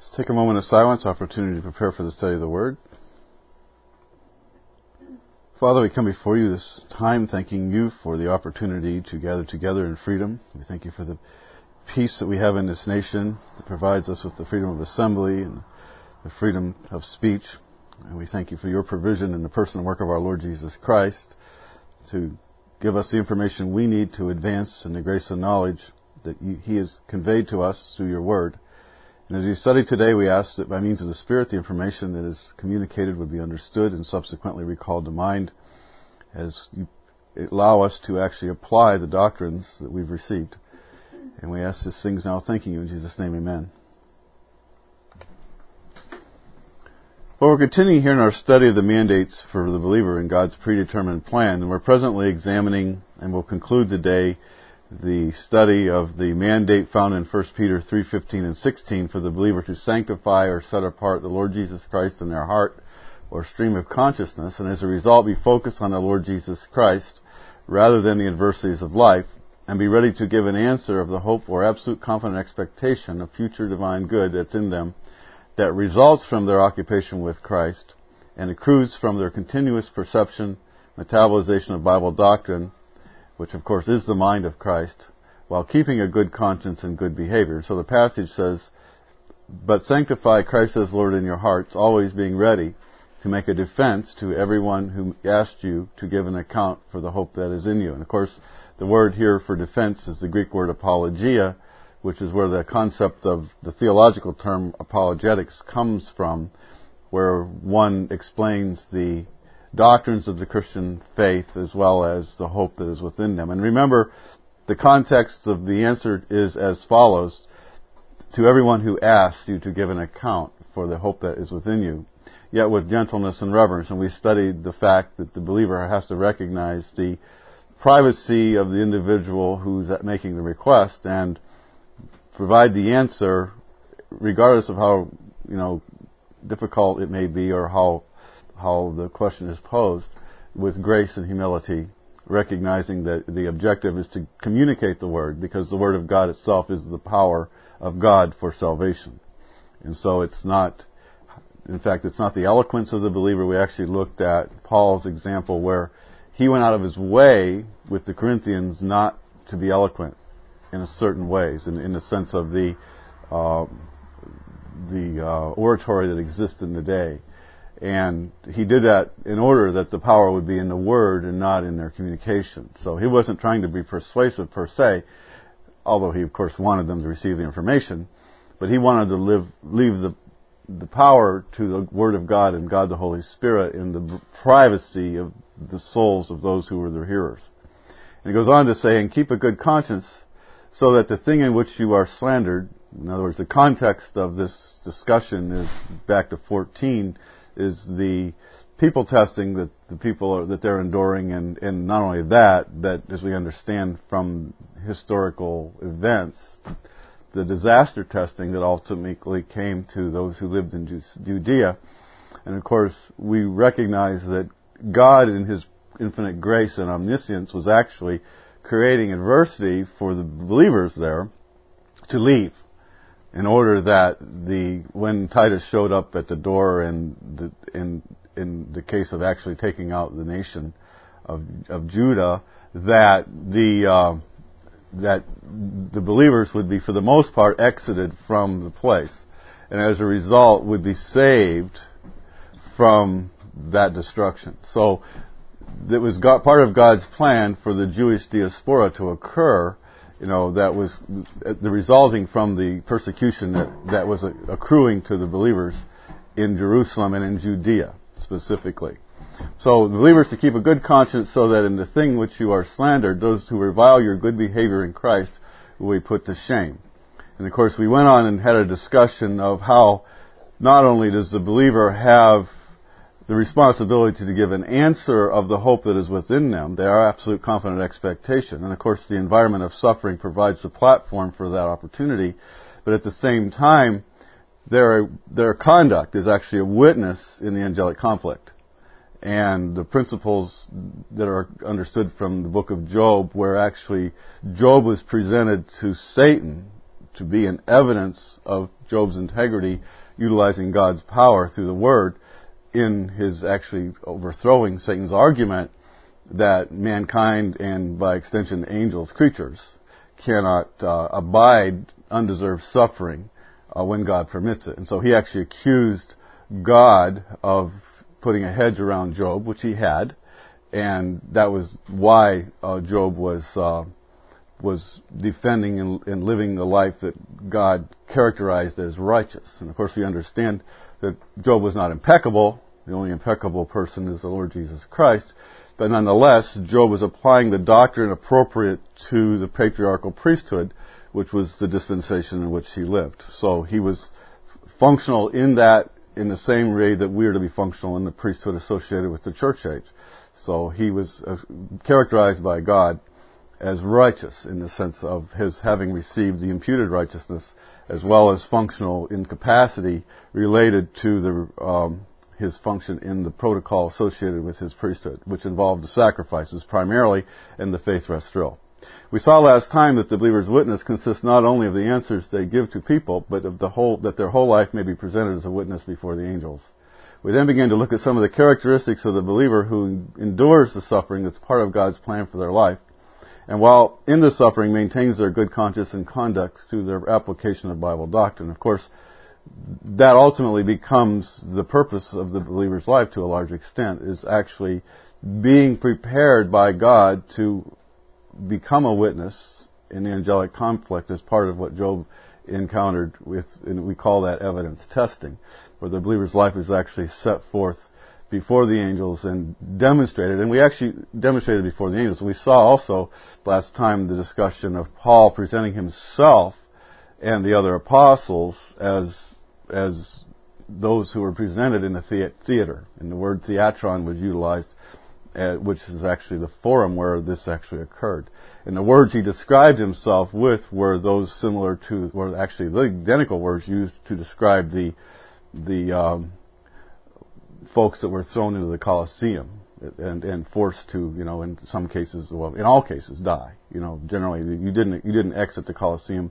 Let's take a moment of silence, opportunity to prepare for the study of the Word. Father, we come before you this time thanking you for the opportunity to gather together in freedom. We thank you for the peace that we have in this nation that provides us with the freedom of assembly and the freedom of speech. And we thank you for your provision in the person and work of our Lord Jesus Christ to give us the information we need to advance in the grace and knowledge that He has conveyed to us through your Word. And as we study today, we ask that by means of the Spirit, the information that is communicated would be understood and subsequently recalled to mind as you allow us to actually apply the doctrines that we've received. And we ask these things now thanking you in Jesus' name, amen. Well, we're continuing here in our study of the mandates for the believer in God's predetermined plan, and we're presently examining, and we'll conclude today, the study of the mandate found in 1 Peter 3:15 and 16 for the believer to sanctify or set apart the Lord Jesus Christ in their heart or stream of consciousness, and as a result be focused on the Lord Jesus Christ rather than the adversities of life, and be ready to give an answer of the hope or absolute confident expectation of future divine good that's in them, that results from their occupation with Christ and accrues from their continuous perception, metabolization of Bible doctrine, which of course is the mind of Christ, while keeping a good conscience and good behavior. So the passage says, but sanctify Christ as Lord in your hearts, always being ready to make a defense to everyone who asked you to give an account for the hope that is in you. And of course, the word here for defense is the Greek word apologia, which is where the concept of the theological term apologetics comes from, where one explains the doctrines of the Christian faith as well as the hope that is within them. And remember, the context of the answer is as follows: to everyone who asks you to give an account for the hope that is within you, yet with gentleness and reverence. And we studied the fact that the believer has to recognize the privacy of the individual who's making the request and provide the answer regardless of how, difficult it may be or how the question is posed, with grace and humility, recognizing that the objective is to communicate the Word, because the Word of God itself is the power of God for salvation. And so it's not the eloquence of the believer. We actually looked at Paul's example where he went out of his way with the Corinthians not to be eloquent in a certain ways, in the sense of the oratory that existed in the day. And he did that in order that the power would be in the Word and not in their communication. So he wasn't trying to be persuasive per se, although he of course wanted them to receive the information, but he wanted to leave the power to the Word of God and God the Holy Spirit in the privacy of the souls of those who were their hearers. And he goes on to say, and keep a good conscience, so that the thing in which you are slandered, in other words, the context of this discussion is back to 14, is the people testing that the people that they're enduring, and not only that, as we understand from historical events, the disaster testing that ultimately came to those who lived in Judea. And of course, we recognize that God in His infinite grace and omniscience was actually creating adversity for the believers there to leave, in order that when Titus showed up at the door and in the case of actually taking out the nation of Judah, that the believers would be, for the most part, exited from the place, and as a result would be saved from that destruction. So it was part of God's plan for the Jewish diaspora to occur, that was the resulting from the persecution that was accruing to the believers in Jerusalem and in Judea specifically. So the believers to keep a good conscience, so that in the thing which you are slandered, those who revile your good behavior in Christ will be put to shame. And of course we went on and had a discussion of how not only does the believer have the responsibility to give an answer of the hope that is within them, their absolute confident expectation. And of course the environment of suffering provides the platform for that opportunity. But at the same time, their conduct is actually a witness in the angelic conflict. And the principles that are understood from the book of Job, where actually Job was presented to Satan to be an evidence of Job's integrity, utilizing God's power through the Word in his actually overthrowing Satan's argument that mankind and by extension angels, creatures, cannot abide undeserved suffering when God permits it. And so he actually accused God of putting a hedge around Job, which he had, and that was why Job was defending and living the life that God characterized as righteous. And of course we understand that Job was not impeccable. The only impeccable person is the Lord Jesus Christ. But nonetheless, Job was applying the doctrine appropriate to the patriarchal priesthood, which was the dispensation in which he lived. So he was functional in that, in the same way that we are to be functional in the priesthood associated with the church age. So he was characterized by God as righteous in the sense of his having received the imputed righteousness, as well as functional in capacity related to his function in the protocol associated with his priesthood, which involved the sacrifices primarily and the faith rest drill. We saw last time that the believer's witness consists not only of the answers they give to people, but of that their whole life may be presented as a witness before the angels. We then began to look at some of the characteristics of the believer who endures the suffering that's part of God's plan for their life, and while in the suffering maintains their good conscience and conduct through their application of Bible doctrine. Of course, that ultimately becomes the purpose of the believer's life to a large extent, is actually being prepared by God to become a witness in the angelic conflict as part of what Job encountered with, and we call that evidence testing, where the believer's life is actually set forth before the angels and demonstrated, and we actually demonstrated before the angels. We saw also last time the discussion of Paul presenting himself and the other apostles as those who were presented in the theater. And the word theatron was utilized, which is actually the forum where this actually occurred. And the words he described himself with were those similar to, were actually the identical words used to describe the folks that were thrown into the Colosseum and forced to, in some cases, well, in all cases, die. Generally, you didn't exit the Colosseum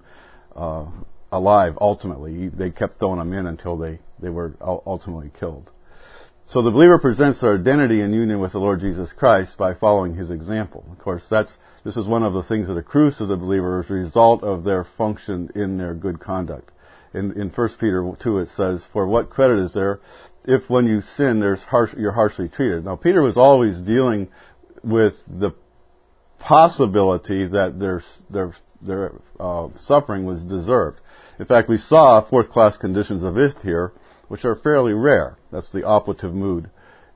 alive. Ultimately, they kept throwing them in until they were ultimately killed. So the believer presents their identity in union with the Lord Jesus Christ by following his example. Of course, this is one of the things that accrues to the believer as a result of their function in their good conduct. In 1 Peter 2 it says, "For what credit is there if when you sin you're harshly treated?" Now Peter was always dealing with the possibility that their suffering was deserved. In fact, we saw fourth-class conditions of if here, which are fairly rare. That's the operative mood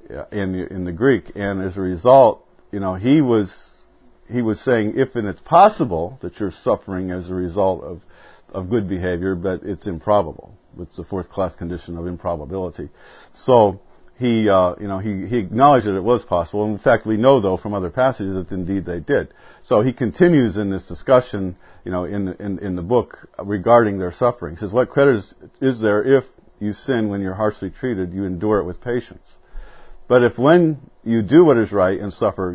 in the Greek, and as a result, he was saying if and it's possible that you're suffering as a result of good behavior, but it's improbable. It's the fourth-class condition of improbability. So he acknowledged that it was possible. In fact, we know though from other passages that indeed they did. So he continues in this discussion, in the book regarding their suffering. He says, "What credit is there if you sin when you're harshly treated, you endure it with patience? But if when you do what is right and suffer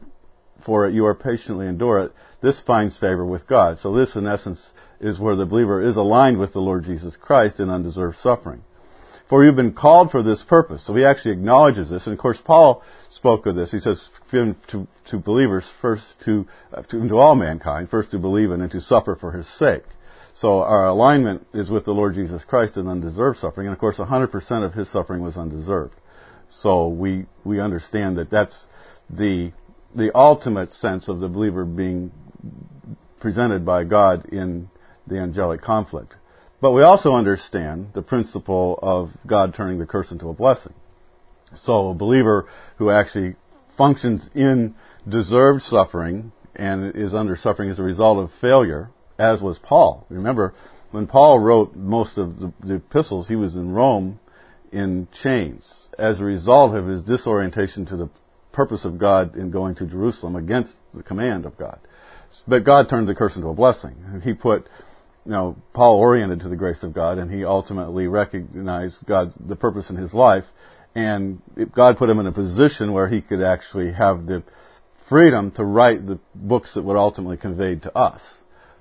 for it, you are patiently endure it, this finds favor with God." So this, in essence, is where the believer is aligned with the Lord Jesus Christ in undeserved suffering. "For you've been called for this purpose." So he actually acknowledges this. And of course, Paul spoke of this. He says to believers, first to all mankind, first to believe and then to suffer for his sake. So our alignment is with the Lord Jesus Christ in undeserved suffering. And of course, 100% of his suffering was undeserved. So we understand that that's the ultimate sense of the believer being presented by God in the angelic conflict. But we also understand the principle of God turning the curse into a blessing. So a believer who actually functions in deserved suffering and is under suffering as a result of failure, as was Paul. Remember, when Paul wrote most of the epistles, he was in Rome in chains as a result of his disorientation to the purpose of God in going to Jerusalem against the command of God. But God turned the curse into a blessing. He put, Paul oriented to the grace of God, and he ultimately recognized the purpose in his life, and God put him in a position where he could actually have the freedom to write the books that would ultimately convey to us.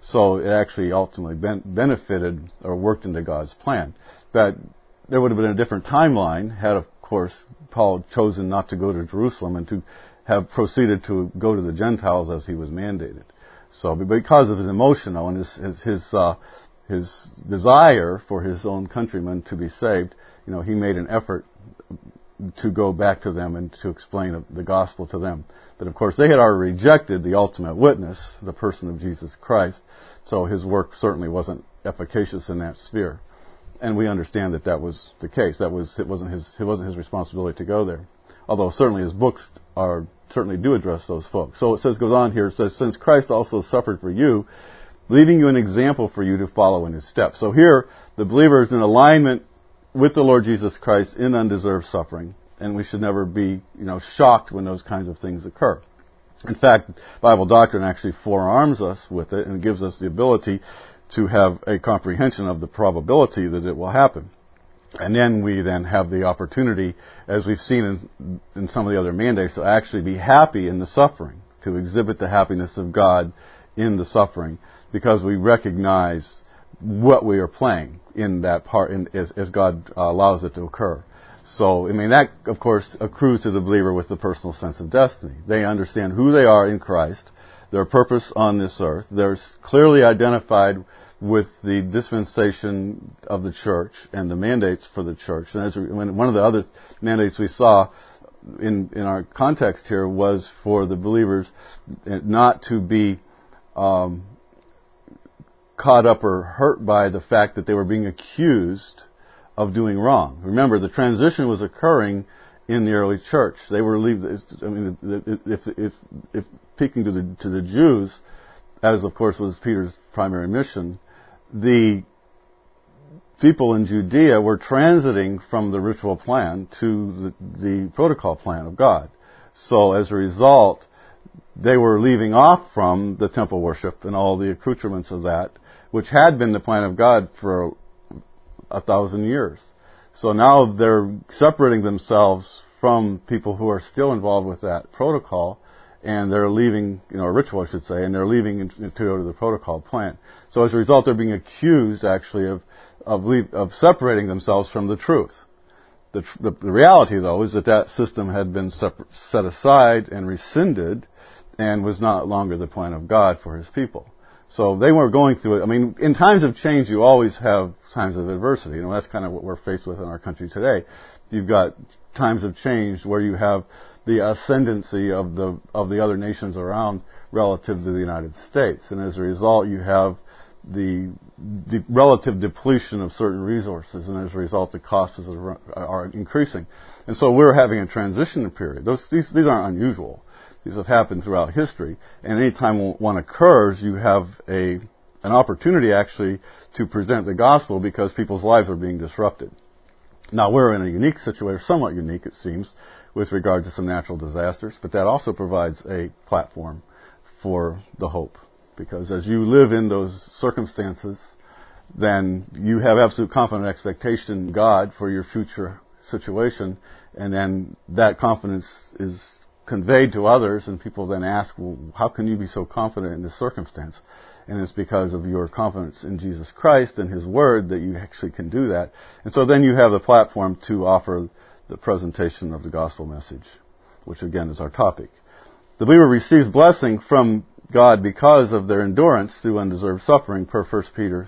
So it actually ultimately benefited or worked into God's plan. That there would have been a different timeline had, of course, Paul chosen not to go to Jerusalem and to have proceeded to go to the Gentiles as he was mandated. So because of his emotion and his desire for his own countrymen to be saved, he made an effort to go back to them and to explain the gospel to them. But of course, they had already rejected the ultimate witness, the person of Jesus Christ, so his work certainly wasn't efficacious in that sphere. And we understand that was the case. It wasn't his responsibility to go there. Although certainly his books certainly do address those folks. So goes on here, it says, since Christ also suffered for you, leaving you an example for you to follow in his steps. So here, the believer is in alignment with the Lord Jesus Christ in undeserved suffering, and we should never be, shocked when those kinds of things occur. In fact, Bible doctrine actually forearms us with it and gives us the ability to have a comprehension of the probability that it will happen. And then we have the opportunity, as we've seen in some of the other mandates, to actually be happy in the suffering, to exhibit the happiness of God in the suffering, because we recognize what we are playing in that part as God allows it to occur. So, that, of course, accrues to the believer with the personal sense of destiny. They understand who they are in Christ, their purpose on this earth. They're clearly identified with the dispensation of the church and the mandates for the church. And one of the other mandates we saw in our context here was for the believers not to be caught up or hurt by the fact that they were being accused of doing wrong. Remember, the transition was occurring in the early church. They were if speaking to the Jews, as of course was Peter's primary mission, the people in Judea were transiting from the ritual plan to the protocol plan of God. So as a result, they were leaving off from the temple worship and all the accoutrements of that, which had been the plan of God for 1,000 years. So now they're separating themselves from people who are still involved with that protocol, and they're leaving, a ritual I should say, and they're leaving to go to the protocol plan. So as a result, they're being accused actually of separating themselves from the truth. The reality, though, is that system had been set aside and rescinded and was not longer the plan of God for his people. So they were going through it. In times of change, you always have times of adversity. That's kind of what we're faced with in our country today. You've got times of change where you have the ascendancy of the other nations around relative to the United States. And as a result, you have the relative depletion of certain resources, and as a result, the costs are increasing. And so we're having a transition period. These aren't unusual. These have happened throughout history, and any time one occurs, you have an opportunity actually to present the gospel because people's lives are being disrupted. Now, we're in a unique situation, somewhat unique it seems, with regard to some natural disasters, but that also provides a platform for the hope. Because as you live in those circumstances, then you have absolute confident expectation in God for your future situation, and then that confidence is conveyed to others, and people then ask, well, how can you be so confident in this circumstance? And it's because of your confidence in Jesus Christ and His Word that you actually can do that. And so then you have the platform to offer the presentation of the gospel message, which again is our topic. The believer receives blessing from God because of their endurance through undeserved suffering, per 1 Peter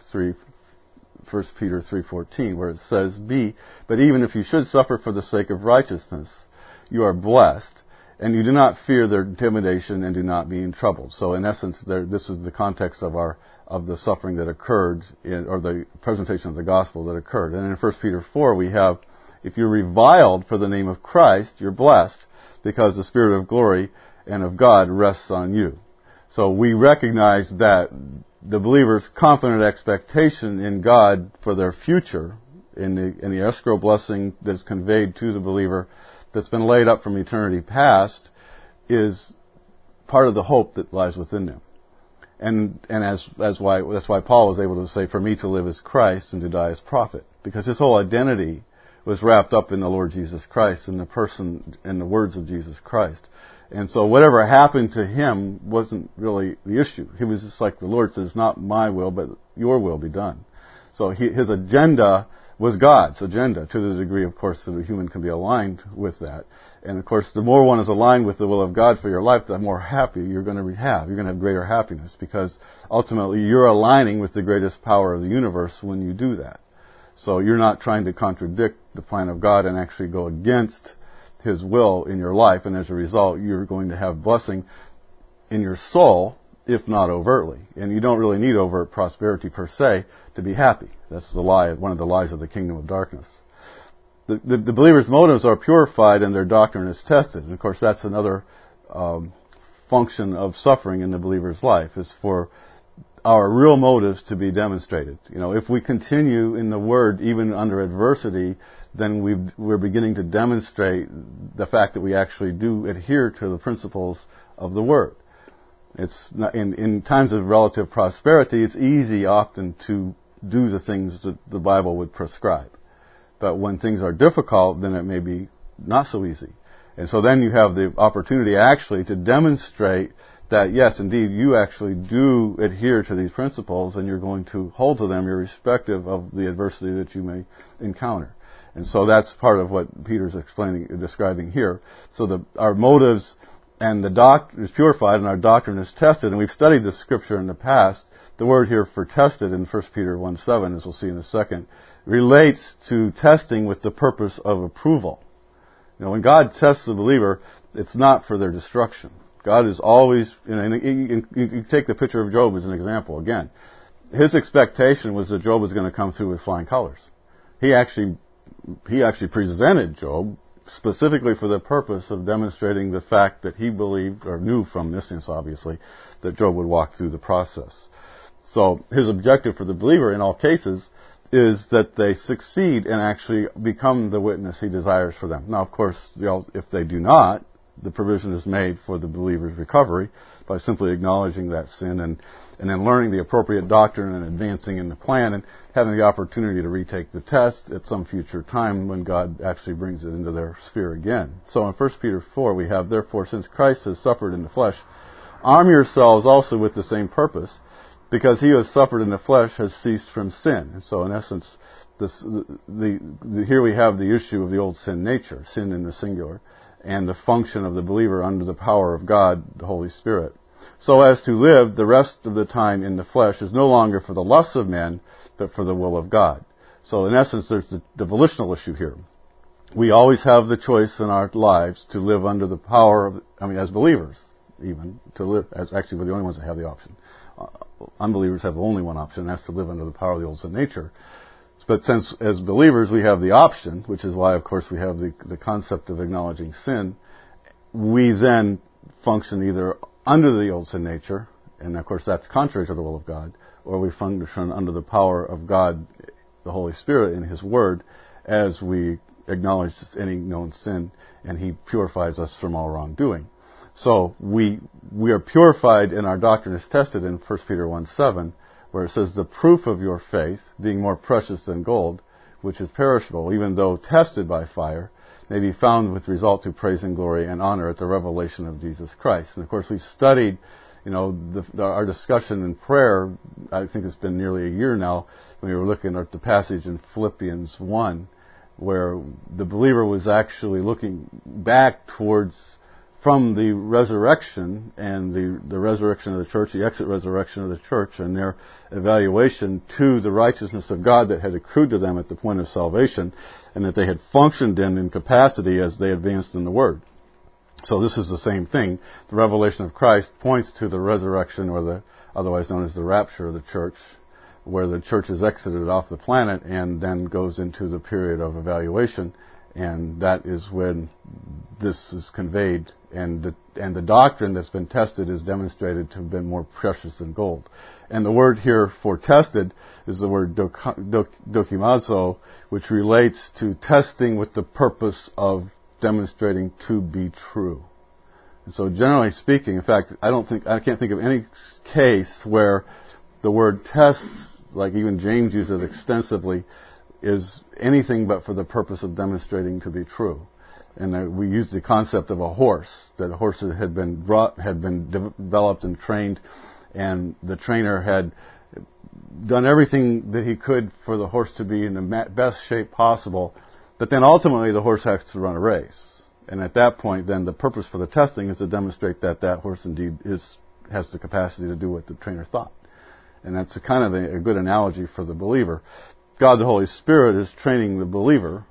3:14, where it says, but even if you should suffer for the sake of righteousness, you are blessed, and you do not fear their intimidation and do not be troubled. So in essence, this is the context of the suffering that occurred, or the presentation of the gospel that occurred. And in 1 Peter 4, we have, if you're reviled for the name of Christ, you're blessed, because the Spirit of glory and of God rests on you. So we recognize that the believer's confident expectation in God for their future, in the escrow blessing that's conveyed to the believer, that's been laid up from eternity past, is part of the hope that lies within them. And that's why Paul was able to say, for me to live is Christ and to die is profit. Because his whole identity was wrapped up in the Lord Jesus Christ and the person and the words of Jesus Christ. And so whatever happened to him wasn't really the issue. He was just like the Lord says, not my will, but your will be done. So his agenda was God's agenda, to the degree, of course, that a human can be aligned with that. And of course, the more one is aligned with the will of God for your life, the more happy you're going to have. You're going to have greater happiness, because ultimately you're aligning with the greatest power of the universe when you do that. So you're not trying to contradict the plan of God and actually go against His will in your life, and as a result, you're going to have blessing in your soul, if not overtly. And you don't really need overt prosperity per se to be happy. That's the lie, one of the lies of the kingdom of darkness. The believer's motives are purified and their doctrine is tested. And of course, that's another function of suffering in the believer's life, is for our real motives to be demonstrated. You know, if we continue in the Word even under adversity, then we're beginning to demonstrate the fact that we actually do adhere to the principles of the Word. It's not, in times of relative prosperity, it's easy often to do the things that the Bible would prescribe. But when things are difficult, then it may be not so easy. And so then you have the opportunity actually to demonstrate that, yes, indeed, you actually do adhere to these principles, and you're going to hold to them irrespective of the adversity that you may encounter. And so that's part of what Peter's describing here. So our motives and the doctrine is purified and our doctrine is tested. And we've studied this scripture in the past. The word here for tested in 1 Peter 1:7, as we'll see in a second, relates to testing with the purpose of approval. You know, when God tests the believer, it's not for their destruction. God is always, you take the picture of Job as an example again. His expectation was that Job was going to come through with flying colors. He actually presented Job specifically for the purpose of demonstrating the fact that he believed, or knew from this instance obviously, that Job would walk through the process. So his objective for the believer in all cases is that they succeed and actually become the witness he desires for them. Now, of course, if they do not, the provision is made for the believer's recovery by simply acknowledging that sin and then learning the appropriate doctrine and advancing in the plan and having the opportunity to retake the test at some future time when God actually brings it into their sphere again. So in 1 Peter 4 we have, therefore, since Christ has suffered in the flesh, arm yourselves also with the same purpose, because he who has suffered in the flesh has ceased from sin. And so in essence, here we have the issue of the old sin nature, sin in the singular, and the function of the believer under the power of God, the Holy Spirit, so as to live the rest of the time in the flesh is no longer for the lusts of men, but for the will of God. So in essence, there's the volitional issue here. We always have the choice in our lives to live under the power of, as believers, even, to live, as actually we're the only ones that have the option. Unbelievers have only one option, and that's to live under the power of the old sin nature. But since, as believers, we have the option, which is why, of course, we have the concept of acknowledging sin, we then function either under the old sin nature, and of course that's contrary to the will of God, or we function under the power of God, the Holy Spirit, in His Word, as we acknowledge any known sin, and He purifies us from all wrongdoing. So we are purified and our doctrine is tested in 1 Peter 1:7, where it says, the proof of your faith, being more precious than gold, which is perishable, even though tested by fire, may be found with result to praise and glory and honor at the revelation of Jesus Christ. And of course, we've studied, our discussion in prayer. I think it's been nearly a year now when we were looking at the passage in Philippians 1, where the believer was actually looking back from the resurrection and the resurrection of the church, the exit resurrection of the church, and their evaluation to the righteousness of God that had accrued to them at the point of salvation, and that they had functioned in capacity as they advanced in the Word. So this is the same thing. The revelation of Christ points to the resurrection, or the otherwise known as the rapture of the church, where the church is exited off the planet and then goes into the period of evaluation. And that is when this is conveyed, and the doctrine that's been tested is demonstrated to have been more precious than gold. And the word here for tested is the word dokimazo, which relates to testing with the purpose of demonstrating to be true. And so generally speaking, in fact, I can't think of any case where the word test, like even James uses extensively, is anything but for the purpose of demonstrating to be true. And we use the concept of a horse, that a horse had been developed and trained, and the trainer had done everything that he could for the horse to be in the best shape possible, but then ultimately the horse has to run a race. And at that point, then the purpose for the testing is to demonstrate that that horse indeed has the capacity to do what the trainer thought. And that's kind of a good analogy for the believer. God the Holy Spirit is training the believer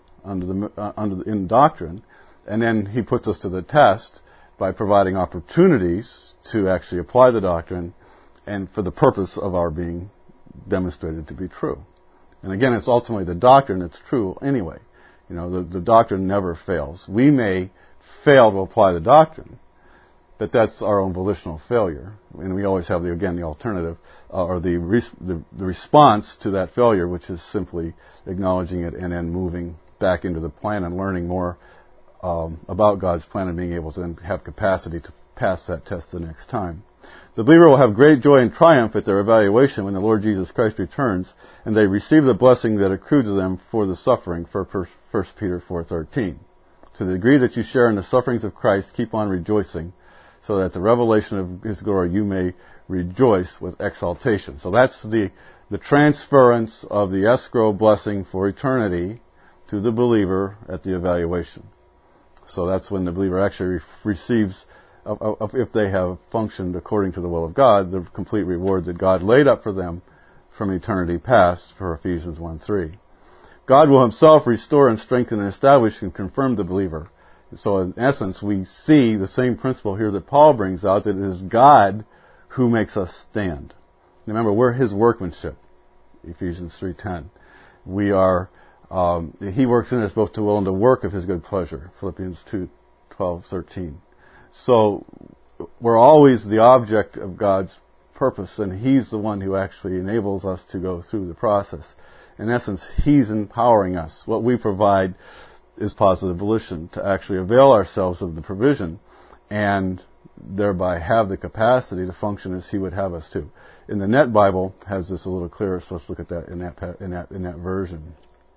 in doctrine, and then He puts us to the test by providing opportunities to actually apply the doctrine, and for the purpose of our being demonstrated to be true. And again, it's ultimately the doctrine that's true anyway. You know, the doctrine never fails. We may fail to apply the doctrine, but that's our own volitional failure. And we always have, the alternative, or the response to that failure, which is simply acknowledging it and then moving back into the plan and learning more about God's plan and being able to then have capacity to pass that test the next time. The believer will have great joy and triumph at their evaluation when the Lord Jesus Christ returns, and they receive the blessing that accrued to them for the suffering, for 1 Peter 4:13. To the degree that you share in the sufferings of Christ, keep on rejoicing, so that at the revelation of His glory you may rejoice with exaltation. So that's the transference of the escrow blessing for eternity to the believer at the evaluation. So that's when the believer actually receives, if they have functioned according to the will of God, the complete reward that God laid up for them from eternity past, for Ephesians 1:3. God will Himself restore and strengthen and establish and confirm the believer. So in essence, we see the same principle here that Paul brings out, that it is God who makes us stand. Remember, we're His workmanship, Ephesians 3:10. We are, He works in us both to will and to work of His good pleasure, Philippians 2:12-13. So we're always the object of God's purpose, and He's the one who actually enables us to go through the process. In essence, He's empowering us. What we provide is positive volition to actually avail ourselves of the provision and thereby have the capacity to function as He would have us to. In the Net Bible has this a little clearer, so let's look at that in that version.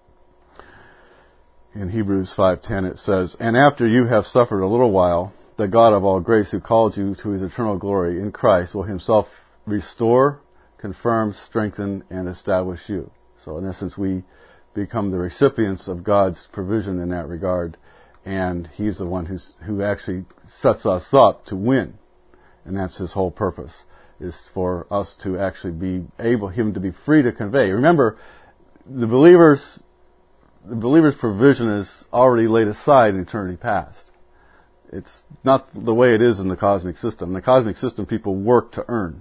In Hebrews 5:10 it says, "And after you have suffered a little while, the God of all grace, who called you to His eternal glory in Christ, will Himself restore, confirm, strengthen, and establish you." So in essence, we become the recipients of God's provision in that regard, and He's the one who actually sets us up to win. And that's His whole purpose, is for us to actually be able, Him to be free to convey. Remember, the believer's provision is already laid aside in eternity past. It's not the way it is in the cosmic system. In the cosmic system, people work to earn.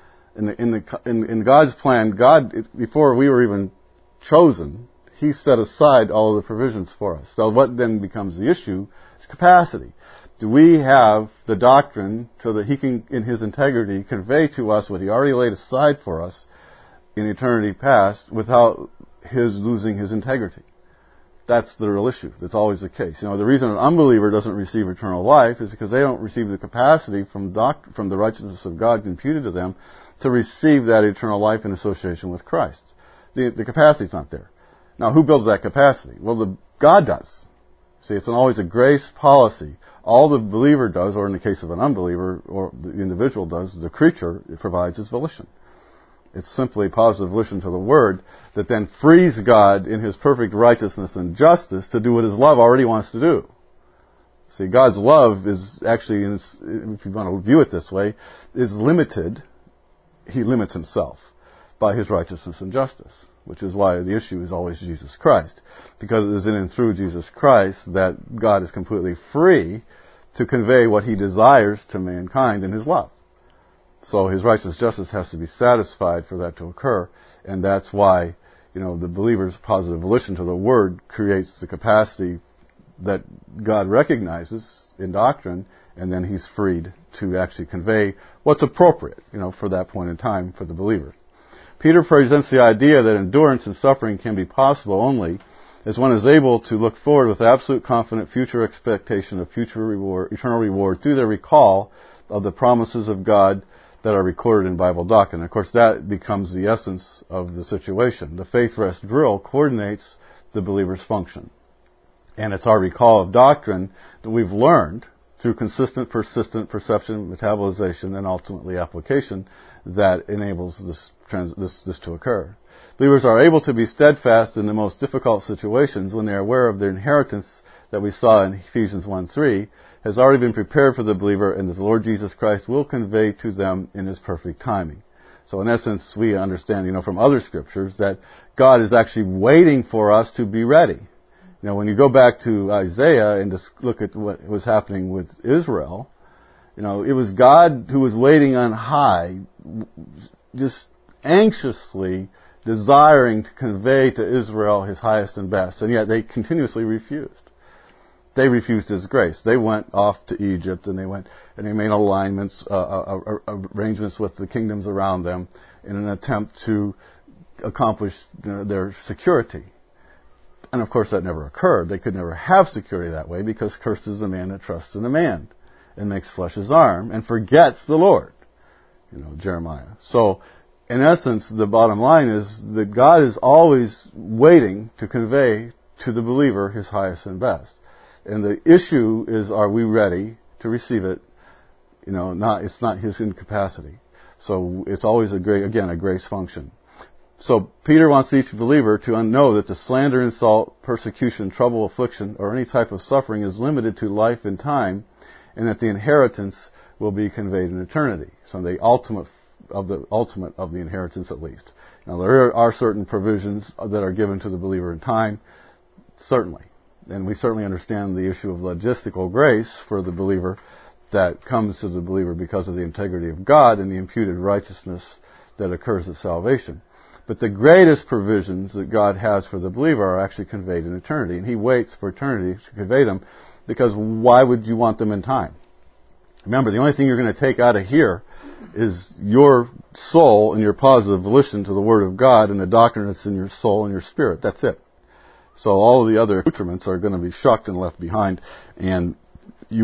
In God's plan, God, before we were even chosen, He set aside all of the provisions for us. So what then becomes the issue is capacity. Do we have the doctrine so that He can, in His integrity, convey to us what He already laid aside for us in eternity past without His losing His integrity? That's the real issue. That's always the case. You know, the reason an unbeliever doesn't receive eternal life is because they don't receive the capacity from the righteousness of God imputed to them to receive that eternal life in association with Christ. The capacity's not there. Now, who builds that capacity? Well, God does. See, it's always a grace policy. All the believer does, or in the case of an unbeliever, or the individual does, the creature, it provides his volition. It's simply positive volition to the Word that then frees God in His perfect righteousness and justice to do what His love already wants to do. See, God's love is actually, if you want to view it this way, is limited. He limits Himself by His righteousness and justice, which is why the issue is always Jesus Christ. Because it is in and through Jesus Christ that God is completely free to convey what He desires to mankind in His love. So His righteous justice has to be satisfied for that to occur, and that's why, the believer's positive volition to the Word creates the capacity that God recognizes in doctrine, and then He's freed to actually convey what's appropriate, for that point in time for the believer. Peter presents the idea that endurance and suffering can be possible only as one is able to look forward with absolute confident future expectation of future reward, eternal reward, through the recall of the promises of God that are recorded in Bible doctrine. Of course, that becomes the essence of the situation. The Faith Rest drill coordinates the believer's function. And it's our recall of doctrine that we've learned through consistent, persistent perception, metabolization, and ultimately application that enables this to occur. Believers are able to be steadfast in the most difficult situations when they are aware of their inheritance that we saw in Ephesians 1:3 has already been prepared for the believer, and that the Lord Jesus Christ will convey to them in His perfect timing. So in essence, we understand, from other scriptures that God is actually waiting for us to be ready. When you go back to Isaiah and just look at what was happening with Israel, it was God who was waiting on high, just anxiously desiring to convey to Israel His highest and best, and yet they continuously refused. They refused His grace. They went off to Egypt, and they made alignments, arrangements with the kingdoms around them in an attempt to accomplish their security. And of course that never occurred. They could never have security that way, because cursed is the man that trusts in a man and makes flesh his arm and forgets the Lord. Jeremiah. So, in essence, the bottom line is that God is always waiting to convey to the believer His highest and best. And the issue is, are we ready to receive it? It's not His incapacity. So it's always a grace function. So Peter wants each believer to know that the slander, insult, persecution, trouble, affliction, or any type of suffering is limited to life and time, and that the inheritance will be conveyed in eternity. So the ultimate of the inheritance, at least. Now there are certain provisions that are given to the believer in time, certainly. And we certainly understand the issue of logistical grace for the believer that comes to the believer because of the integrity of God and the imputed righteousness that occurs at salvation. But the greatest provisions that God has for the believer are actually conveyed in eternity. And He waits for eternity to convey them, because why would you want them in time? Remember, the only thing you're going to take out of here is your soul and your positive volition to the Word of God and the doctrine that's in your soul and your spirit. That's it. So all of the other accoutrements are going to be shucked and left behind, and they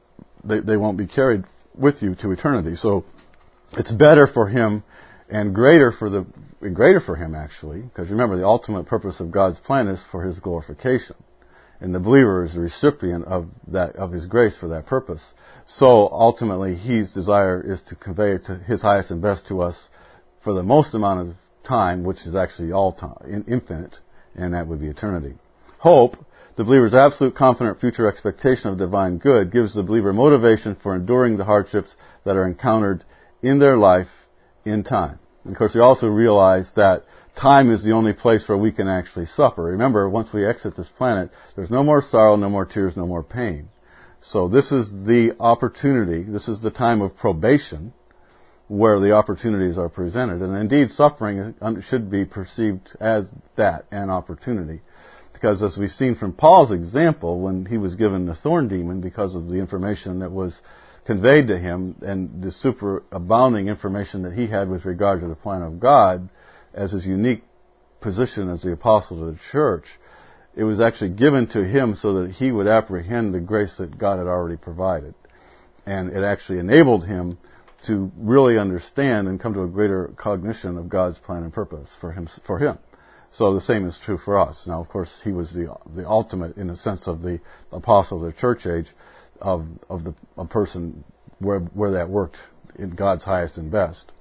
won't be carried with you to eternity. So it's better for him and greater for him, actually, because remember, the ultimate purpose of God's plan is for His glorification, and the believer is the recipient of His grace for that purpose. So ultimately, His desire is to convey to His highest and best to us for the most amount of time, which is actually all time, infinite, and that would be eternity. Hope, the believer's absolute confident future expectation of divine good, gives the believer motivation for enduring the hardships that are encountered in their life in time. And of course, we also realize that time is the only place where we can actually suffer. Remember, once we exit this planet, there's no more sorrow, no more tears, no more pain. So this is the opportunity, this is the time of probation, where the opportunities are presented. And indeed, suffering should be perceived as that, an opportunity. Because as we've seen from Paul's example, when he was given the thorn demon because of the information that was conveyed to him and the superabounding information that he had with regard to the plan of God as his unique position as the apostle of the church, it was actually given to him so that he would apprehend the grace that God had already provided. And it actually enabled him to really understand and come to a greater cognition of God's plan and purpose for him. So the same is true for us. Now, of course, he was the ultimate, in the sense of the apostle of the church age, of a person where that worked in God's highest and best.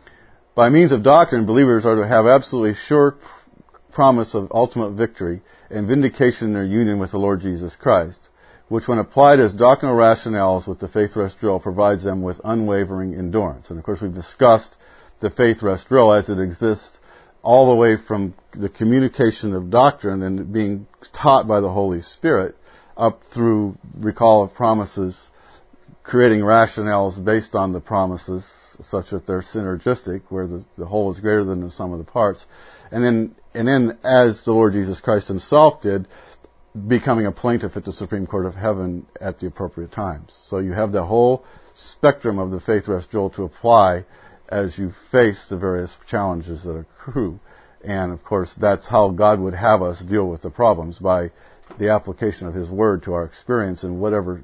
By means of doctrine, believers are to have absolutely sure promise of ultimate victory and vindication in their union with the Lord Jesus Christ, which when applied as doctrinal rationales with the faith rest drill provides them with unwavering endurance. And of course, we've discussed the faith rest drill as it exists all the way from the communication of doctrine and being taught by the Holy Spirit up through recall of promises, creating rationales based on the promises such that they're synergistic, where the whole is greater than the sum of the parts. And then as the Lord Jesus Christ Himself did, becoming a plaintiff at the Supreme Court of Heaven at the appropriate times. So you have the whole spectrum of the faith rest drill to apply as you face the various challenges that accrue. And of course, that's how God would have us deal with the problems, by the application of His Word to our experience in whatever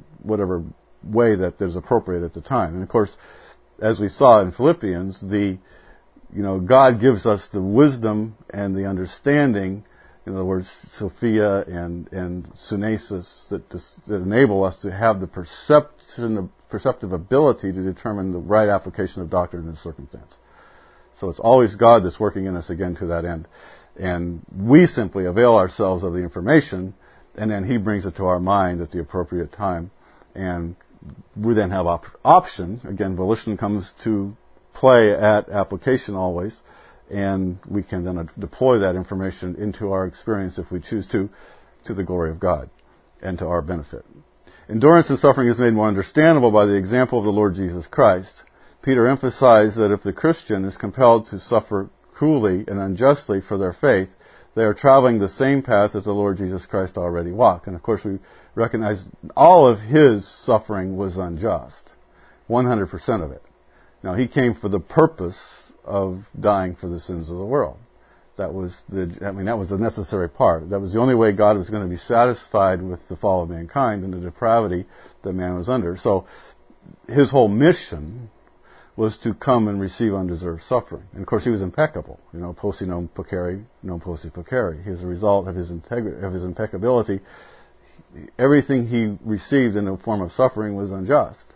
way that is appropriate at the time. And of course, as we saw in Philippians, God gives us the wisdom and the understanding in other words, Sophia and sunesis, that enable us to have the perceptive ability to determine the right application of doctrine in a circumstance. So it's always God that's working in us again to that end. And we simply avail ourselves of the information, and then He brings it to our mind at the appropriate time. And we then have option. Again, volition comes to play at application always. And we can then deploy that information into our experience if we choose to the glory of God and to our benefit. Endurance in suffering is made more understandable by the example of the Lord Jesus Christ. Peter emphasized that if the Christian is compelled to suffer cruelly and unjustly for their faith, they are traveling the same path that the Lord Jesus Christ already walked. And of course we recognize all of His suffering was unjust. 100% of it. Now He came for the purpose of dying for the sins of the world. That was a necessary part. That was the only way God was going to be satisfied with the fall of mankind and the depravity that man was under. So His whole mission was to come and receive undeserved suffering. And of course He was impeccable. Posse non pecare, non posse pecare. As a result of His integrity, of His impeccability, everything He received in the form of suffering was unjust.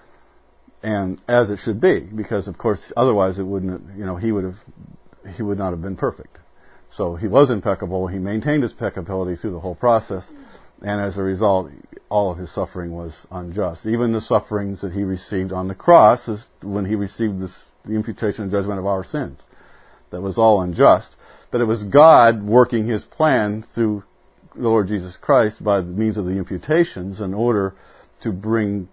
And as it should be, because of course otherwise it wouldn't, He would not have been perfect. So He was impeccable. He maintained His impeccability through the whole process, and as a result, all of His suffering was unjust. Even the sufferings that He received on the cross, is when He received the imputation and judgment of our sins. That was all unjust. But it was God working His plan through the Lord Jesus Christ by the means of the imputations in order to bring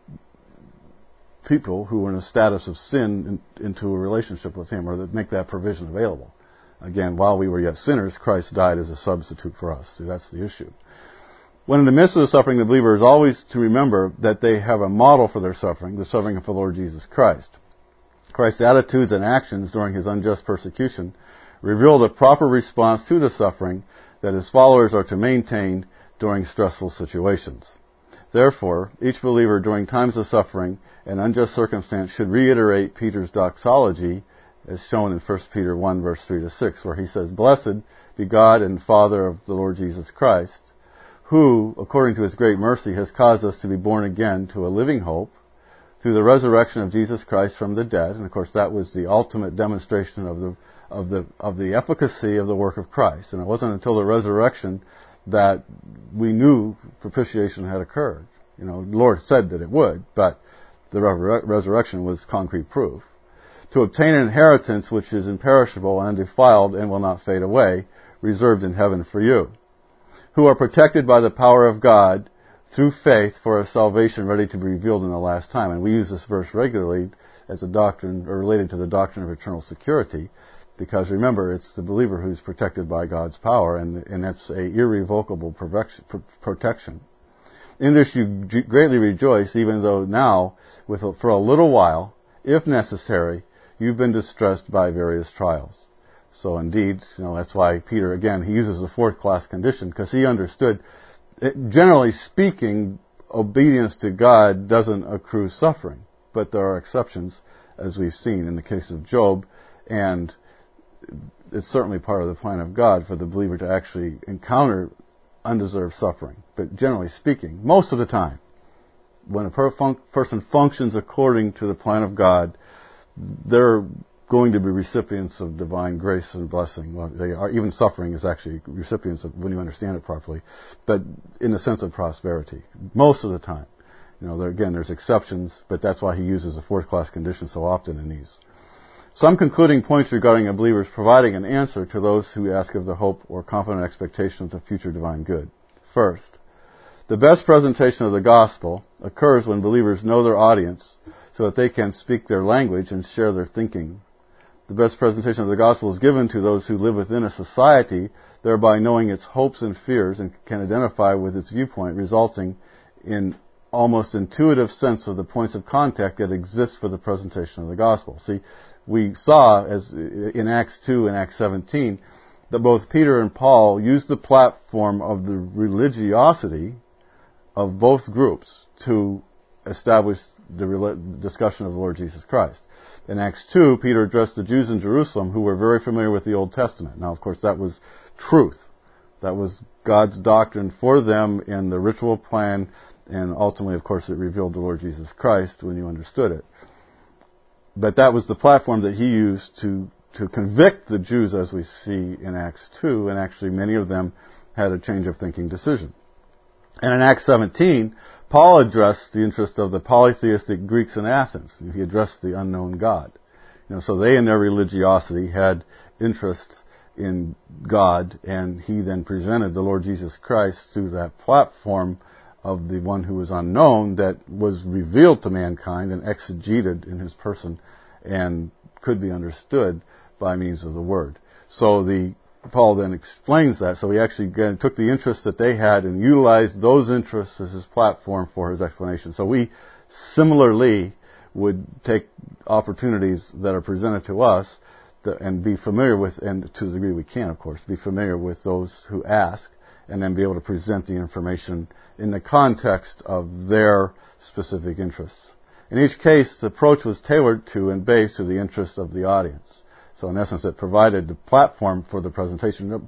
people who were in a status of sin into a relationship with Him, or that make that provision available. Again, while we were yet sinners, Christ died as a substitute for us. See, that's the issue. When in the midst of the suffering, the believer is always to remember that they have a model for their suffering, the suffering of the Lord Jesus Christ. Christ's attitudes and actions during His unjust persecution reveal the proper response to the suffering that His followers are to maintain during stressful situations. Therefore, each believer during times of suffering and unjust circumstance should reiterate Peter's doxology as shown in 1 Peter 1 verse 3 to 6, where he says, "Blessed be God and Father of the Lord Jesus Christ, who, according to His great mercy, has caused us to be born again to a living hope through the resurrection of Jesus Christ from the dead." And of course that was the ultimate demonstration of the efficacy of the work of Christ. And it wasn't until the resurrection that we knew propitiation had occurred. The Lord said that it would, but the resurrection was concrete proof. To obtain an inheritance which is imperishable and undefiled and will not fade away, reserved in heaven for you, who are protected by the power of God through faith for a salvation ready to be revealed in the last time. And we use this verse regularly as a doctrine, or related to the doctrine of eternal security, because remember, it's the believer who's protected by God's power, and that's a irrevocable protection. In this you greatly rejoice, even though now, for a little while, if necessary, you've been distressed by various trials. So indeed, that's why Peter, again, he uses the fourth class condition, because he understood, generally speaking, obedience to God doesn't accrue suffering. But there are exceptions, as we've seen in the case of Job, and it's certainly part of the plan of God for the believer to actually encounter undeserved suffering. But generally speaking, most of the time, when a person functions according to the plan of God, they're going to be recipients of divine grace and blessing. Well, they are, even suffering is actually recipients of, when you understand it properly, but in the sense of prosperity. Most of the time. There's exceptions, but that's why he uses the fourth class condition so often in these. Some concluding points regarding a believer's providing an answer to those who ask of their hope or confident expectation of the future divine good. First, the best presentation of the gospel occurs when believers know their audience so that they can speak their language and share their thinking. The best presentation of the gospel is given to those who live within a society, thereby knowing its hopes and fears and can identify with its viewpoint, resulting in almost intuitive sense of the points of contact that exist for the presentation of the gospel. See, we saw, as in Acts 2 and Acts 17, that both Peter and Paul used the platform of the religiosity of both groups to establish the discussion of the Lord Jesus Christ. In Acts 2, Peter addressed the Jews in Jerusalem who were very familiar with the Old Testament. Now, of course, that was truth. That was God's doctrine for them in the ritual plan, and ultimately, of course, it revealed the Lord Jesus Christ when you understood it. But that was the platform that he used to convict the Jews, as we see in Acts 2, and actually many of them had a change of thinking decision. And in Acts 17, Paul addressed the interest of the polytheistic Greeks in Athens. He addressed the unknown God. So they in their religiosity had interest in God, and he then presented the Lord Jesus Christ through that platform of the one who was unknown that was revealed to mankind and exegeted in his person and could be understood by means of the Word. So Paul then explains that. So he actually took the interests that they had and utilized those interests as his platform for his explanation. So we similarly would take opportunities that are presented to us and be familiar with, and to the degree we can, of course, be familiar with those who ask, and then be able to present the information in the context of their specific interests. In each case, the approach was tailored to and based to the interest of the audience. So in essence, it provided the platform for the presentation.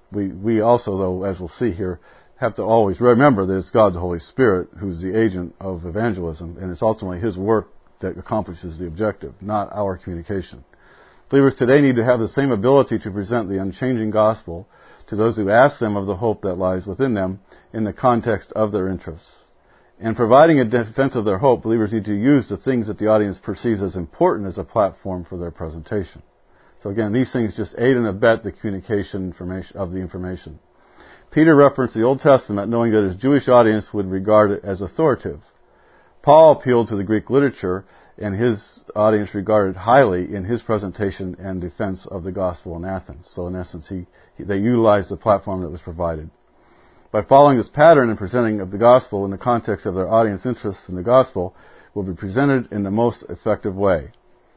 We also, though, as we'll see here, have to always remember that it's God the Holy Spirit who's the agent of evangelism, and it's ultimately his work that accomplishes the objective, not our communication. Believers today need to have the same ability to present the unchanging gospel to those who ask them of the hope that lies within them in the context of their interests. In providing a defense of their hope, believers need to use the things that the audience perceives as important as a platform for their presentation. So again, these things just aid and abet the communication of the information. Peter referenced the Old Testament knowing that his Jewish audience would regard it as authoritative. Paul appealed to the Greek literature, and his audience regarded highly in his presentation and defense of the gospel in Athens. So in essence, they utilized the platform that was provided. By following this pattern and presenting of the gospel in the context of their audience interests in the gospel will be presented in the most effective way.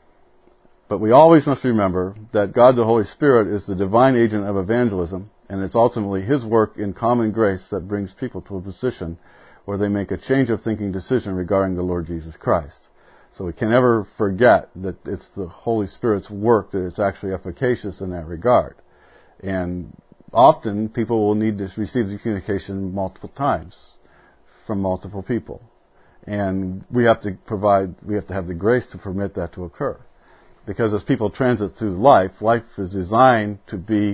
But we always must remember that God the Holy Spirit is the divine agent of evangelism, and it's ultimately his work in common grace that brings people to a position where they make a change of thinking decision regarding the Lord Jesus Christ. So we can never forget that it's the Holy Spirit's work that it's actually efficacious in that regard. And often people will need to receive the communication multiple times from multiple people. And we have to have the grace to permit that to occur. Because as people transit through life is designed to be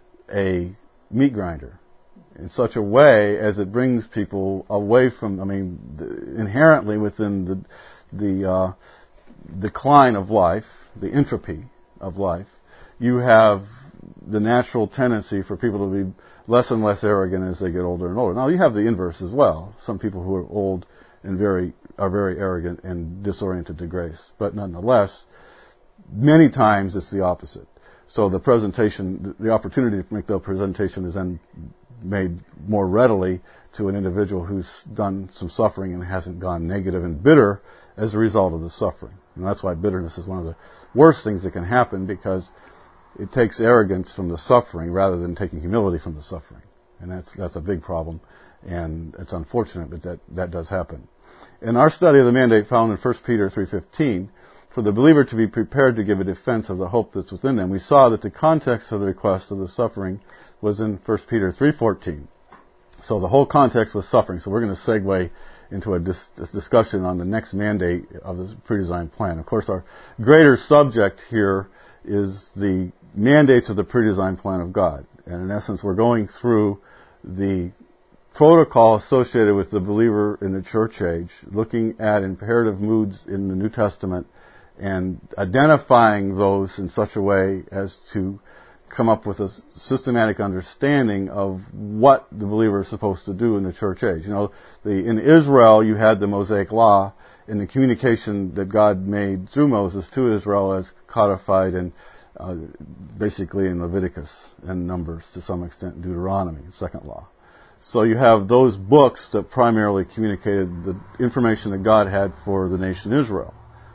a meat grinder in such a way as it brings people away from, inherently within the decline of life, the entropy of life, you have the natural tendency for people to be less and less arrogant as they get older and older. Now, you have the inverse as well. Some people who are old and are very arrogant and disoriented to grace. But nonetheless, many times it's the opposite. So the presentation, the opportunity to make the presentation is then made more readily to an individual who's done some suffering and hasn't gone negative and bitter as a result of the suffering. And that's why bitterness is one of the worst things that can happen, because it takes arrogance from the suffering rather than taking humility from the suffering. And that's a big problem, and it's unfortunate, but that does happen. In our study of the mandate found in 1 Peter 3:15, for the believer to be prepared to give a defense of the hope that's within them, we saw that the context of the request of the suffering was in 1 Peter 3:14. So the whole context was suffering. So we're going to segue into a discussion on the next mandate of the pre-designed plan. Of course, our greater subject here is the mandates of the pre-designed plan of God. And in essence, we're going through the protocol associated with the believer in the church age, looking at imperative moods in the New Testament and identifying those in such a way as to come up with a systematic understanding of what the believer is supposed to do in the church age. In Israel, you had the Mosaic Law, and the communication that God made through Moses to Israel as codified in basically in Leviticus and Numbers, to some extent Deuteronomy, second law. So you have those books that primarily communicated the information that God had for the nation Israel.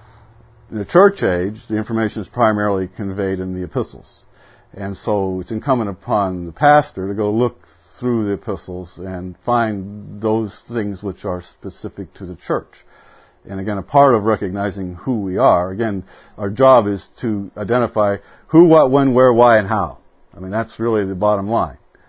In the church age, the information is primarily conveyed in the epistles. And so it's incumbent upon the pastor to go look through the epistles and find those things which are specific to the church. And again, a part of recognizing who we are, again, our job is to identify who, what, when, where, why, and how. That's really the bottom line.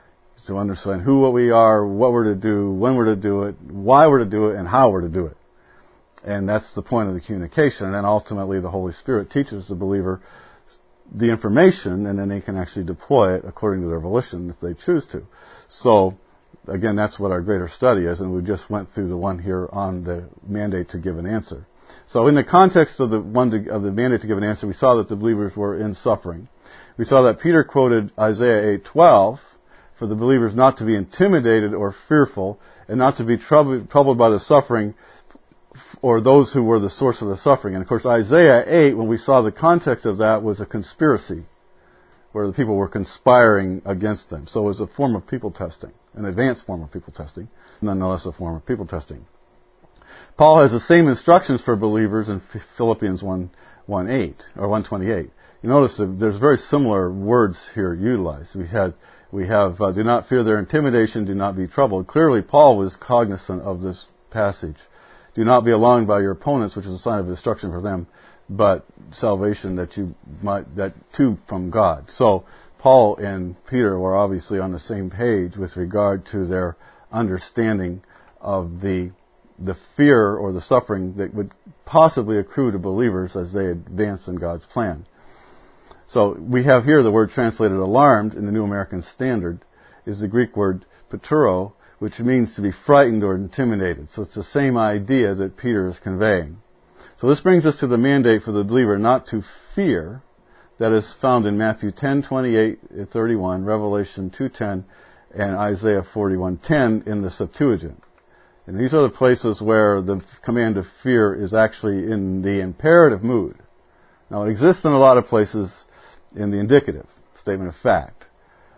to understand who we are, what we're to do, when we're to do it, why we're to do it, and how we're to do it. And that's the point of the communication. And then ultimately the Holy Spirit teaches the believer the information, and then they can actually deploy it according to their volition if they choose to. So, again, that's what our greater study is, and we just went through the one here on the mandate to give an answer. So in the context of the mandate to give an answer, we saw that the believers were in suffering. We saw that Peter quoted Isaiah 8:12 for the believers not to be intimidated or fearful, and not to be troubled by the suffering or those who were the source of the suffering. And of course, Isaiah 8, when we saw the context of that, was a conspiracy, where the people were conspiring against them. So it was a form of people testing, an advanced form of people testing, nonetheless a form of people testing. Paul has the same instructions for believers in Philippians 1:8 or 1:28. You notice that there's very similar words here utilized. We have do not fear their intimidation, do not be troubled. Clearly, Paul was cognizant of this passage. Do not be alarmed by your opponents, which is a sign of destruction for them, but salvation that too from God. So Paul and Peter were obviously on the same page with regard to their understanding of the fear or the suffering that would possibly accrue to believers as they advance in God's plan. So we have here the word translated alarmed in the New American Standard is the Greek word paturo, which means to be frightened or intimidated. So it's the same idea that Peter is conveying. So this brings us to the mandate for the believer not to fear, that is found in Matthew 10:28-31, Revelation 2:10, and Isaiah 41:10 in the Septuagint. And these are the places where the command of fear is actually in the imperative mood. Now it exists in a lot of places in the indicative, statement of fact,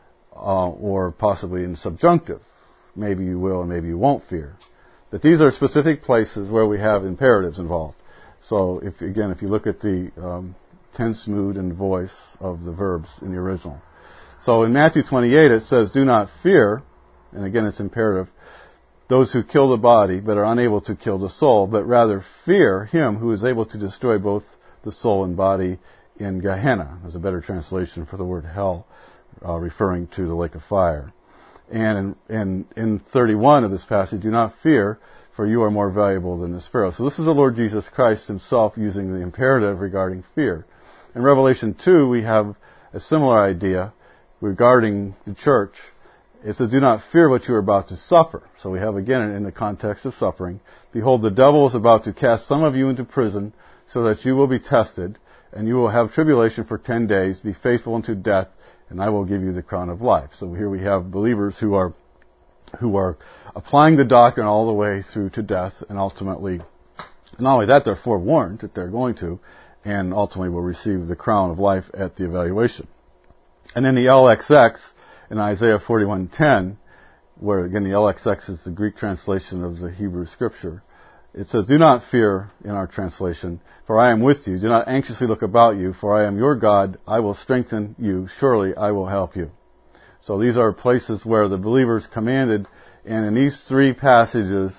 or possibly in subjunctive. Maybe you will and maybe you won't fear. But these are specific places where we have imperatives involved. So if you look at the tense, mood, and voice of the verbs in the original. So in Matthew 28 it says, do not fear, and again it's imperative, those who kill the body but are unable to kill the soul, but rather fear him who is able to destroy both the soul and body in Gehenna. There's a better translation for the word hell, referring to the lake of fire. And in 31 of this passage, do not fear, for you are more valuable than the sparrow. So this is the Lord Jesus Christ himself using the imperative regarding fear. In Revelation 2, we have a similar idea regarding the church. It says, do not fear what you are about to suffer. So we have again in the context of suffering. Behold, the devil is about to cast some of you into prison, so that you will be tested, and you will have tribulation for 10 days. Be faithful unto death, and I will give you the crown of life. So here we have believers who are applying the doctrine all the way through to death, and ultimately, not only that, they're forewarned that they're going to, and ultimately will receive the crown of life at the evaluation. And then the LXX in Isaiah 41:10, where again the LXX is the Greek translation of the Hebrew scripture. It says, do not fear in our translation, for I am with you. Do not anxiously look about you, for I am your God. I will strengthen you. Surely I will help you. So these are places where the believers commanded, and in these three passages,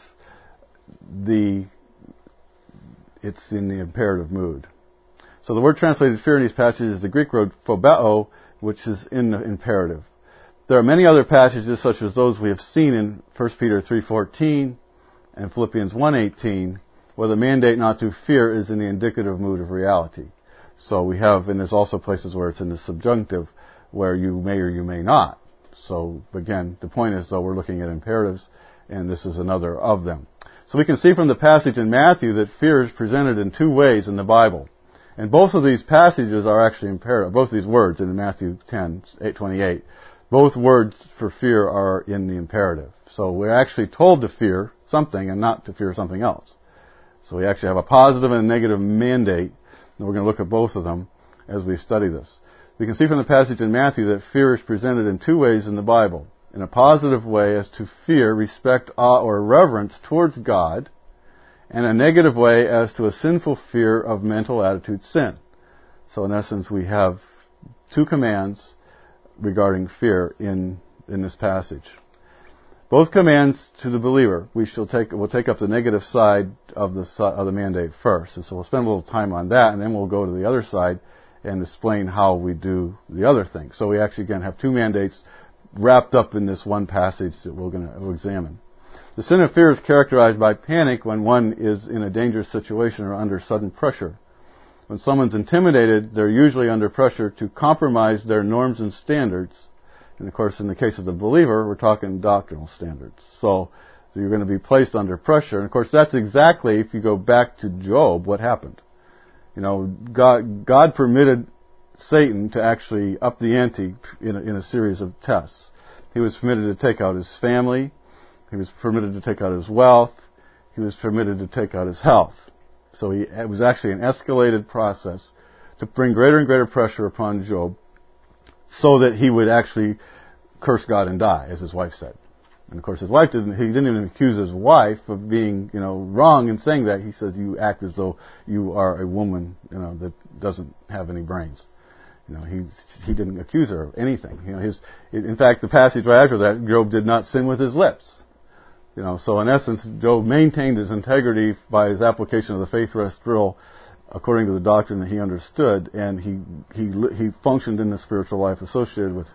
it's in the imperative mood. So the word translated fear in these passages is the Greek word phobeo, which is in the imperative. There are many other passages, such as those we have seen in 1 Peter 3:14, and Philippians 1:18, where the mandate not to fear is in the indicative mood of reality. So we have, and there's also places where it's in the subjunctive, where you may or you may not. So again, the point is, though, we're looking at imperatives, and this is another of them. So we can see from the passage in Matthew that fear is presented in two ways in the Bible. And both of these passages are actually imperative. Both these words in Matthew 10:28, both words for fear are in the imperative. So we're actually told to fear something and not to fear something else. So we actually have a positive and a negative mandate, and we're going to look at both of them as we study this. We can see from the passage in Matthew that fear is presented in two ways in the Bible. In a positive way as to fear, respect, awe, or reverence towards God, and a negative way as to a sinful fear of mental attitude sin. So in essence, we have two commands regarding fear in this passage. Both commands to the believer, we'll take up the negative side of the mandate first. And so we'll spend a little time on that, and then we'll go to the other side and explain how we do the other thing. So we actually, again, have two mandates wrapped up in this one passage that we're going to examine. The sin of fear is characterized by panic when one is in a dangerous situation or under sudden pressure. When someone's intimidated, they're usually under pressure to compromise their norms and standards. And of course, in the case of the believer, we're talking doctrinal standards. So you're going to be placed under pressure. And of course, that's exactly, if you go back to Job, what happened. God permitted Satan to actually up the ante in a series of tests. He was permitted to take out his family. He was permitted to take out his wealth. He was permitted to take out his health. So it was actually an escalated process to bring greater and greater pressure upon Job so that he would actually curse God and die, as his wife said. And of course his wife he didn't even accuse his wife of being, wrong in saying that. He says, you act as though you are a woman, that doesn't have any brains. He didn't accuse her of anything. In fact, the passage right after that, Job did not sin with his lips. So in essence, Job maintained his integrity by his application of the faith rest drill according to the doctrine that he understood, and he functioned in the spiritual life associated with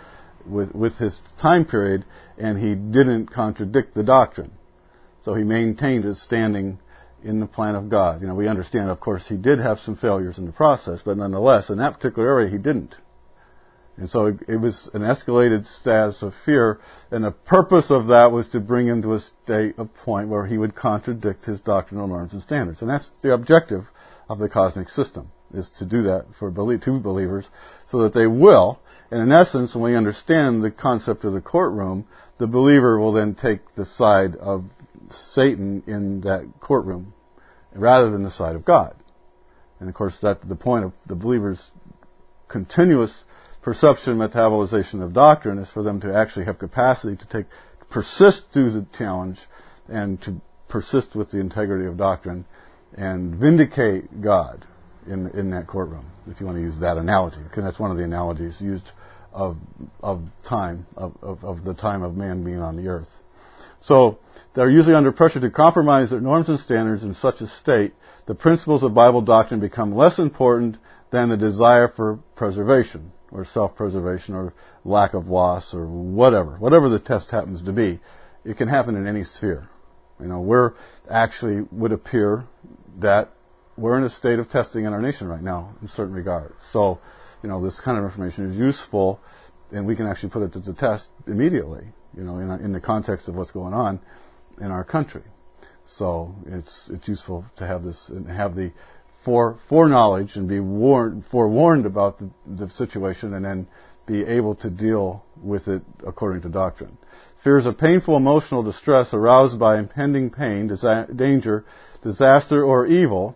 his time period, and he didn't contradict the doctrine. So he maintained his standing in the plan of God. We understand, of course, he did have some failures in the process, but nonetheless, in that particular area, he didn't. And so it was an escalated status of fear, and the purpose of that was to bring him to a state of point where he would contradict his doctrinal norms and standards. And that's the objective of the cosmic system, is to do that for two believers so that they will. And in essence, when we understand the concept of the courtroom, the believer will then take the side of Satan in that courtroom rather than the side of God. And of course, that's the point of the believer's continuous perception metabolization of doctrine, is for them to actually have capacity to persist through the challenge and to persist with the integrity of doctrine and vindicate God in that courtroom, if you want to use that analogy, because that's one of the analogies used of time, of the time of man being on the earth. So they're usually under pressure to compromise their norms and standards. In such a state, the principles of Bible doctrine become less important than the desire for preservation or self-preservation or lack of loss or whatever the test happens to be. It can happen in any sphere. We're actually would appear that we're in a state of testing in our nation right now in certain regards. So, this kind of information is useful, and we can actually put it to the test immediately, in the context of what's going on in our country. So it's useful to have this and have the foreknowledge and be forewarned about the situation, and then be able to deal with it according to doctrine. Fear is a painful emotional distress aroused by impending pain, danger, disaster, or evil,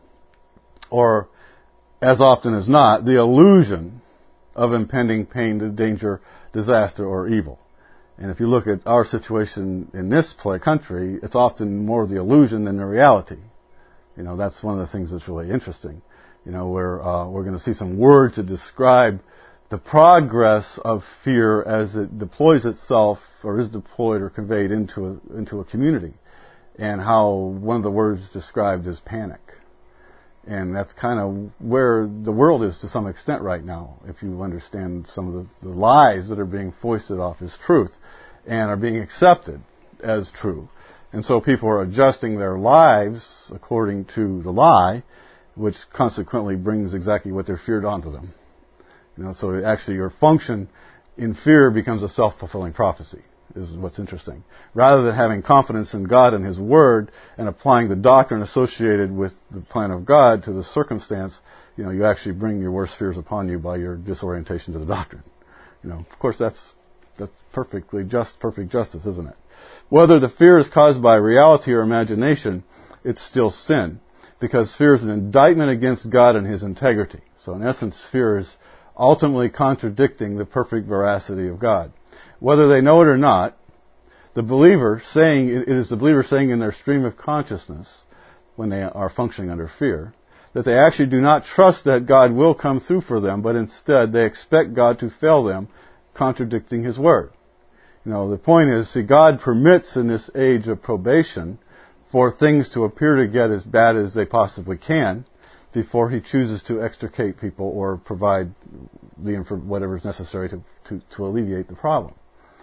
or, as often as not, the illusion of impending pain, danger, disaster, or evil. And if you look at our situation in this country, it's often more the illusion than the reality. That's one of the things that's really interesting. We're going to see some words to describe the progress of fear as it deploys itself, or is deployed or conveyed into a community, and how one of the words described is panic. And that's kind of where the world is to some extent right now, if you understand some of the lies that are being foisted off as truth and are being accepted as true. And so people are adjusting their lives according to the lie, which consequently brings exactly what they're feared onto them. So actually your function in fear becomes a self-fulfilling prophecy, is what's interesting. Rather than having confidence in God and His Word and applying the doctrine associated with the plan of God to the circumstance, you actually bring your worst fears upon you by your disorientation to the doctrine. Of course that's perfect justice, isn't it? Whether the fear is caused by reality or imagination, it's still sin, because fear is an indictment against God and His integrity. So in essence, fear is ultimately contradicting the perfect veracity of God. Whether they know it or not, it is the believer saying in their stream of consciousness, when they are functioning under fear, that they actually do not trust that God will come through for them, but instead they expect God to fail them, contradicting His Word. The point is, God permits in this age of probation for things to appear to get as bad as they possibly can before He chooses to extricate people or provide whatever is necessary to alleviate the problem.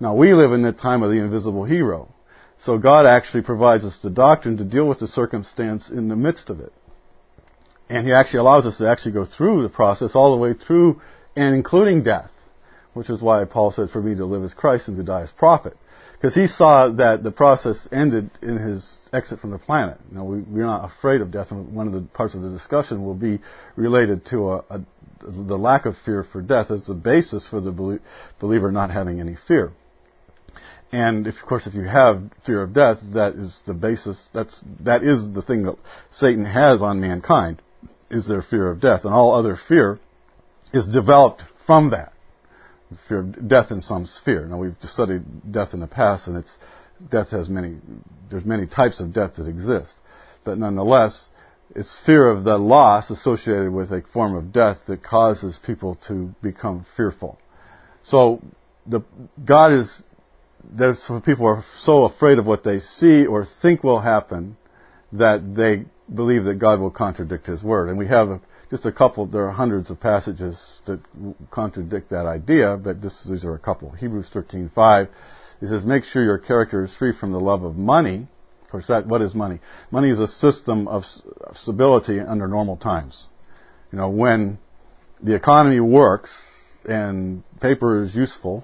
Now, we live in the time of the invisible hero. So God actually provides us the doctrine to deal with the circumstance in the midst of it. And He actually allows us to actually go through the process all the way through and including death, which is why Paul said, for me to live as Christ and to die as profit. Because he saw that the process ended in his exit from the planet. Now, we're not afraid of death, and one of the parts of the discussion will be related to the lack of fear for death as the basis for the believer not having any fear. And of course, if you have fear of death, that is the basis. That is the thing that Satan has on mankind, is their fear of death, and all other fear is developed from that. Fear of death in some sphere. Now, we've studied death in the past, and there's many types of death that exist. But nonetheless, it's fear of the loss associated with a form of death that causes people to become fearful. So, people are so afraid of what they see or think will happen that they believe that God will contradict His Word. And we have just a couple, there are hundreds of passages that contradict that idea, but these are a couple. Hebrews 13:5, it says, make sure your character is free from the love of money. Of course, what is money? Money is a system of stability under normal times. When the economy works and paper is useful,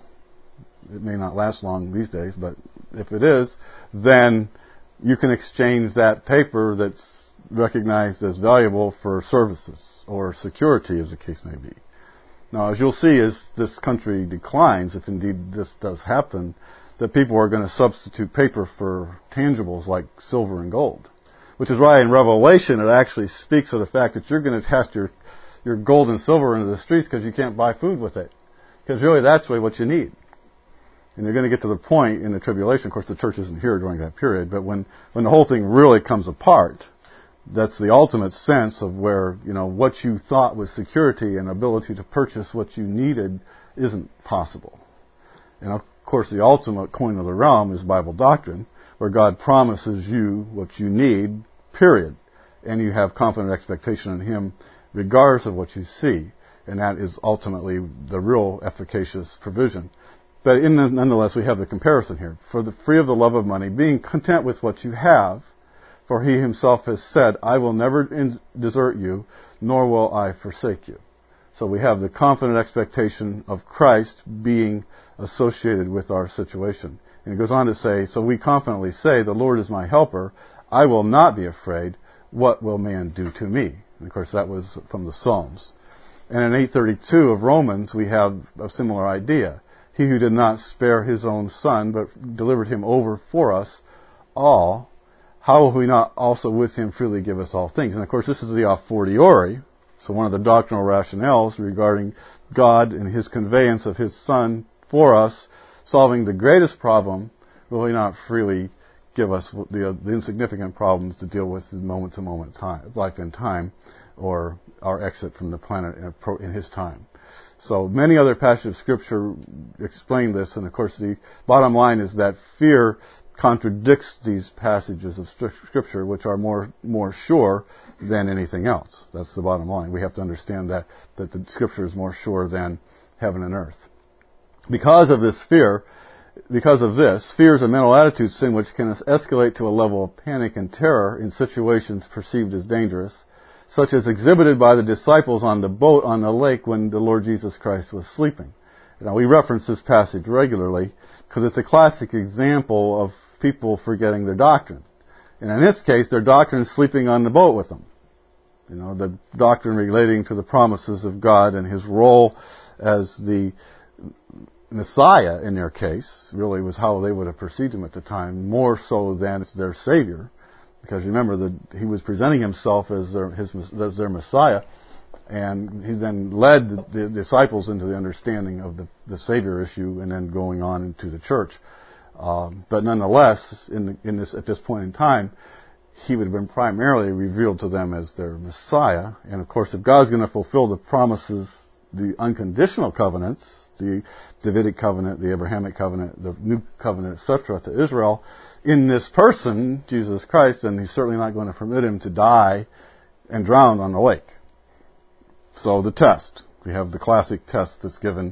it may not last long these days, but if it is, then you can exchange that paper that's recognized as valuable for services or security, as the case may be. Now, as you'll see, as this country declines, if indeed this does happen, that people are going to substitute paper for tangibles like silver and gold. Which is why in Revelation it actually speaks of the fact that you're going to cast your gold and silver into the streets because you can't buy food with it. Because really that's really what you need. And you're going to get to the point in the tribulation, of course the church isn't here during that period, but when the whole thing really comes apart, that's the ultimate sense of where, what you thought was security and ability to purchase what you needed isn't possible. And of course the ultimate coin of the realm is Bible doctrine, where God promises you what you need, period. And you have confident expectation in Him regardless of what you see. And that is ultimately the real efficacious provision. But nonetheless, we have the comparison here. For the free of the love of money, being content with what you have, for He Himself has said, I will never desert you, nor will I forsake you. So we have the confident expectation of Christ being associated with our situation. And it goes on to say, so we confidently say, the Lord is my helper, I will not be afraid, what will man do to me? And of course that was from the Psalms. And in 8:32 of Romans, we have a similar idea. He who did not spare His own Son, but delivered Him over for us all, how will we not also with Him freely give us all things? And of course this is the a fortiori, so one of the doctrinal rationales regarding God and His conveyance of His Son for us, solving the greatest problem, will He not freely give us the insignificant problems to deal with in moment-to-moment time, life and time, or our exit from the planet in His time. So many other passages of Scripture explain this, and of course the bottom line is that fear contradicts these passages of Scripture, which are more sure than anything else. That's the bottom line. We have to understand that the Scripture is more sure than heaven and earth. Because of this, fear is a mental attitude sin which can escalate to a level of panic and terror in situations perceived as dangerous, such as exhibited by the disciples on the boat on the lake when the Lord Jesus Christ was sleeping. Now, we reference this passage regularly because it's a classic example of people forgetting their doctrine. And in this case, their doctrine is sleeping on the boat with them. The doctrine relating to the promises of God and His role as the Messiah in their case really was how they would have perceived Him at the time, more so than it's their Savior. Because remember that He was presenting Himself as their Messiah, and He then led the disciples into the understanding of the Savior issue, and then going on into the church. But nonetheless, at this point in time, He would have been primarily revealed to them as their Messiah. And of course, if God's going to fulfill the promises, the unconditional covenants, the Davidic covenant, the Abrahamic covenant, the new covenant, etc., to Israel, in this person, Jesus Christ, then He's certainly not going to permit Him to die and drown on the lake. So the test. We have the classic test that's given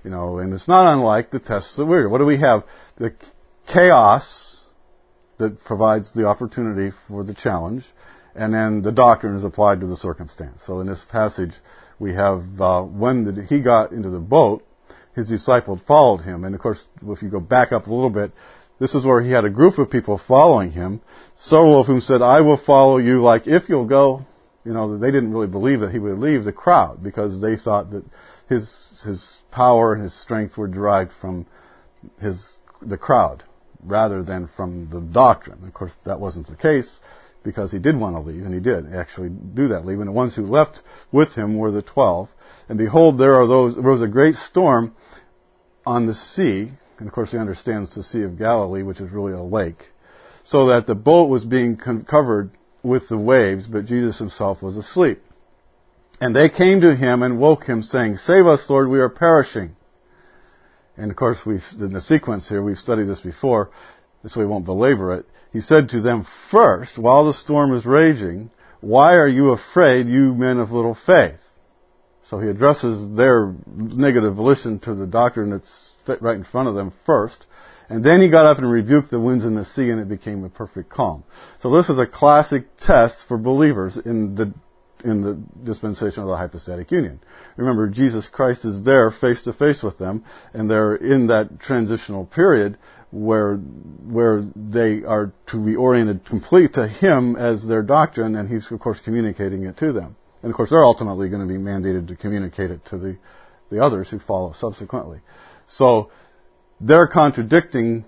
And it's not unlike the tests that we're. What do we have? The chaos that provides the opportunity for the challenge, and then the doctrine is applied to the circumstance. So in this passage, we have when he got into the boat, his disciples followed him. And of course, if you go back up a little bit, this is where he had a group of people following him, several of whom said, I will follow you, like if you'll go. They didn't really believe that he would leave the crowd, because they thought that his power and his strength were derived from the crowd rather than from the doctrine. Of course, that wasn't the case, because he did want to leave, and he did actually do that leave. And the ones who left with him were the 12. And behold, there arose a great storm on the sea. And of course, we understand it's the Sea of Galilee, which is really a lake. So that the boat was being covered with the waves, but Jesus himself was asleep. And they came to him and woke him, saying, Save us, Lord, we are perishing. And of course, in the sequence here, we've studied this before, so we won't belabor it. He said to them, first, while the storm is raging, why are you afraid, you men of little faith? So he addresses their negative volition to the doctrine that's right in front of them first. And then he got up and rebuked the winds and the sea, and it became a perfect calm. So this is a classic test for believers in the dispensation of the hypostatic union. Remember, Jesus Christ is there face to face with them, and they're in that transitional period where they are to be oriented complete to him as their doctrine, and he's of course communicating it to them. And of course they're ultimately going to be mandated to communicate it to the others who follow subsequently. So they're contradicting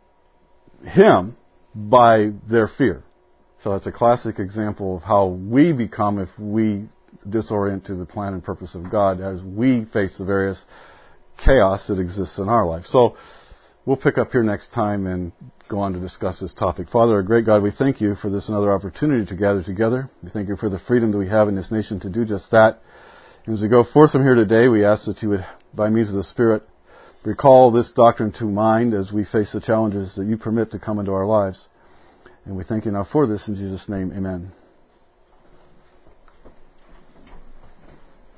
him by their fear. So it's a classic example of how we become if we disorient to the plan and purpose of God as we face the various chaos that exists in our life. So we'll pick up here next time and go on to discuss this topic. Father, our great God, we thank you for this another opportunity to gather together. We thank you for the freedom that we have in this nation to do just that. And as we go forth from here today, we ask that you would, by means of the Spirit, recall this doctrine to mind as we face the challenges that you permit to come into our lives. And we thank you now for this. In Jesus' name, amen.